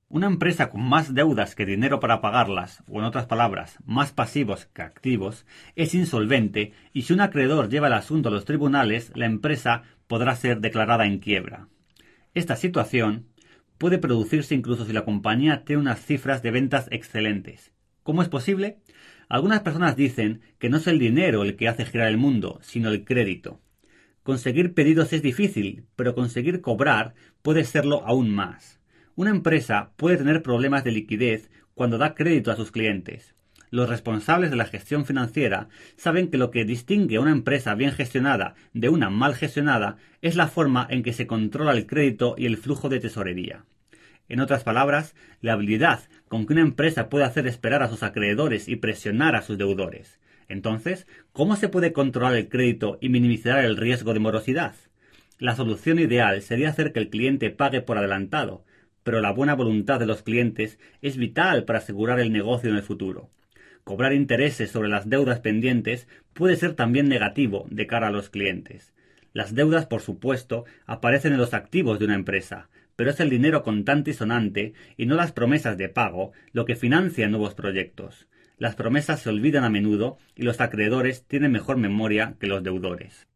Una empresa con más deudas que dinero para pagarlas, o en otras palabras, más pasivos que activos, es insolvente y si un acreedor lleva el asunto a los tribunales, la empresa podrá ser declarada en quiebra. Esta situación puede producirse incluso si la compañía tiene unas cifras de ventas excelentes. ¿Cómo es posible? Algunas personas dicen que no es el dinero el que hace girar el mundo, sino el crédito. Conseguir pedidos es difícil, pero conseguir cobrar puede serlo aún más. Una empresa puede tener problemas de liquidez cuando da crédito a sus clientes. Los responsables de la gestión financiera saben que lo que distingue a una empresa bien gestionada de una mal gestionada es la forma en que se controla el crédito y el flujo de tesorería. En otras palabras, la habilidad con que una empresa puede hacer esperar a sus acreedores y presionar a sus deudores. Entonces, ¿cómo se puede controlar el crédito y minimizar el riesgo de morosidad? La solución ideal sería hacer que el cliente pague por adelantado, pero la buena voluntad de los clientes es vital para asegurar el negocio en el futuro. Cobrar intereses sobre las deudas pendientes puede ser también negativo de cara a los clientes. Las deudas, por supuesto, aparecen en los activos de una empresa, pero es el dinero contante y sonante, y no las promesas de pago, lo que financia nuevos proyectos. Las promesas se olvidan a menudo y los acreedores tienen mejor memoria que los deudores.